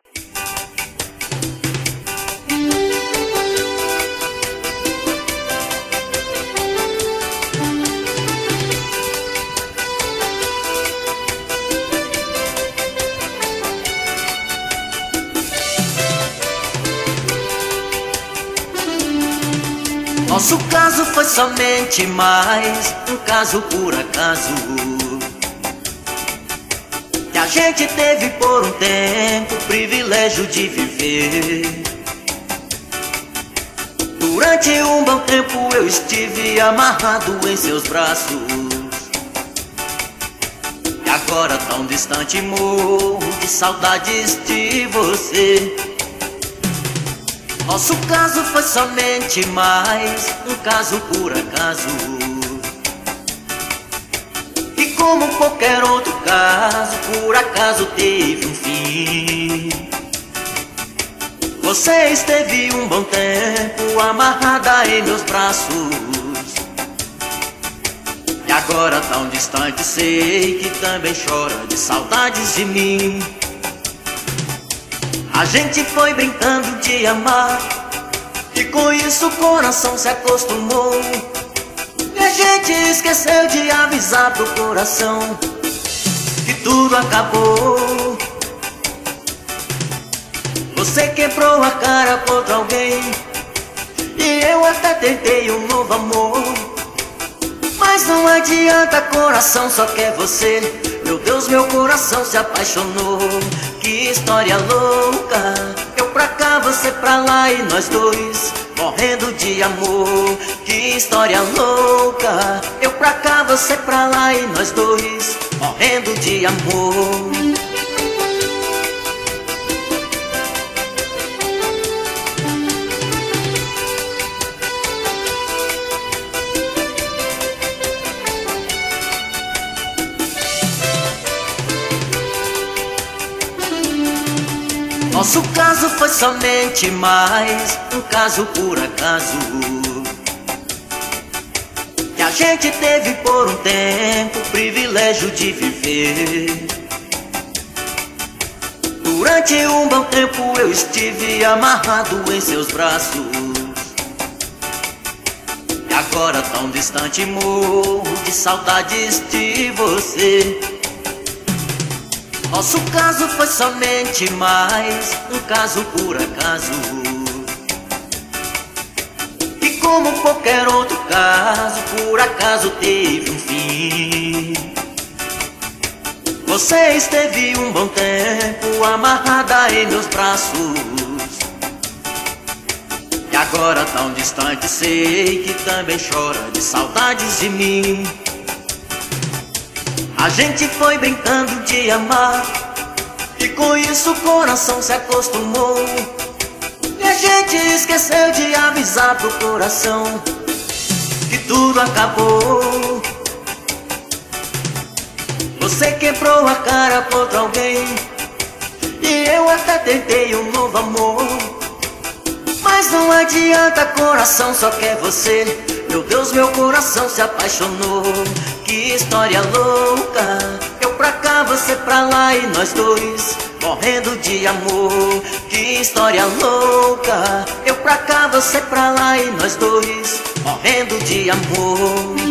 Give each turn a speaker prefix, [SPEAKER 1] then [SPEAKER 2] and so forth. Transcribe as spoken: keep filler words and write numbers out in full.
[SPEAKER 1] Nosso caso foi somente mais um caso por acaso, que a gente teve por um tempo o privilégio de viver. Durante um bom tempo eu estive amarrado em seus braços, e agora tão distante morro de saudades de você. Nosso caso foi somente mais um caso por acaso, e como qualquer outro caso, por acaso teve um fim. Você esteve um bom tempo amarrada em meus braços, e agora tão distante sei que também chora de saudades de mim. A gente foi brincando de amar, e com isso o coração se acostumou, e a gente esqueceu de avisar pro coração que tudo acabou. Você quebrou a cara contra alguém, e eu até tentei um novo amor, mas não adianta, coração só quer você. Meu Deus, meu coração se apaixonou. Que história louca, eu pra cá, você pra lá, e nós dois morrendo de amor. Que história louca, eu pra cá, você pra lá, e nós dois morrendo de amor. Nosso caso foi somente mais um caso por acaso, que a gente teve por um tempo o privilégio de viver. Durante um bom tempo eu estive amarrado em seus braços, e agora tão distante morro de saudades de você. Nosso caso foi somente mais um caso por acaso, e como qualquer outro caso, por acaso teve um fim. Você esteve um bom tempo amarrada em meus braços, e agora tão distante sei que também chora de saudades de mim. A gente foi brincando de amar, e com isso o coração se acostumou, e a gente esqueceu de avisar pro coração que tudo acabou. Você quebrou a cara contra alguém, e eu até tentei um novo amor, mas não adianta, coração só quer você. Meu Deus, meu coração se apaixonou. Que história louca, eu pra cá, você pra lá, e nós dois morrendo de amor. Que história louca, eu pra cá, você pra lá, e nós dois morrendo de amor.